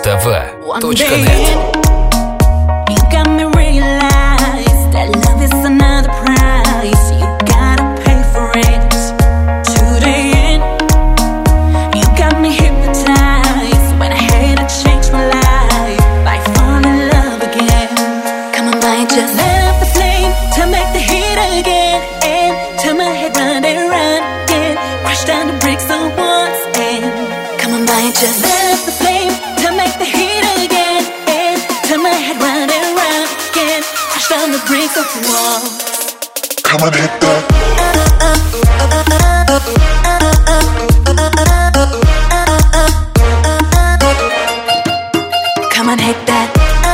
Mustava.net. You got me realize that love is another price. You gotta pay for it. To the end, you got me hypnotized when I had to change my life by falling in love again. Come on, by just let up the flame to make the heat again, and turn my head round and round again. Crash down the bricks of once and come on, by just let up the flame to make the heat again, and turn my head round and round again. Crash down the bricks of the wall. Come on, hit that. Come on, hit that.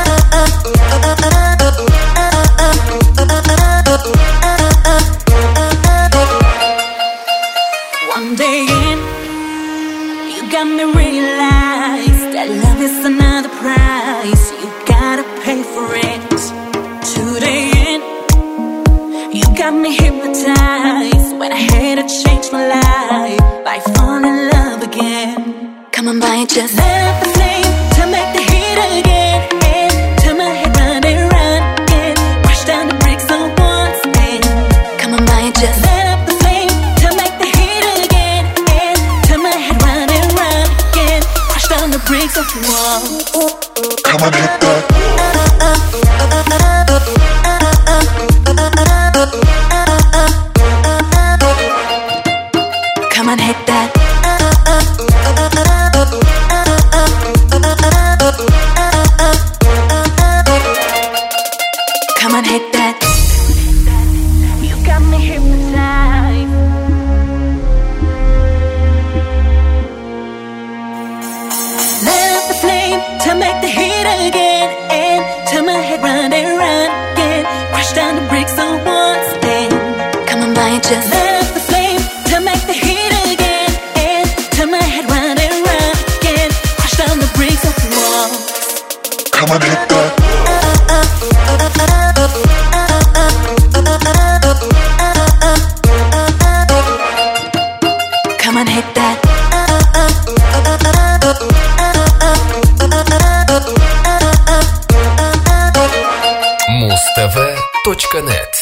One day in, you got me realize that love is another price. You gotta pay for it. Today in, you got me hypnotized when I had to change my life by falling in love again. Come on, by just let up the flame to make the heat again, and turn my head round and round again. Crash down the bricks of once and come on, by just let up the flame to make the heat again, and turn my head round and round again. Crash down the bricks of the wall. Come on, hit that. Come on, hit that. Come on, hit that. You got me hypnotized. Let up the flame to make the heat again, and turn my head round and round again. Crash down the bricks of once and come on, by just let up the flame to make the heat again, and turn my head round and round again. Crash down the bricks of the wall. Come on, hit that. Come on, hit that. Mustava.net.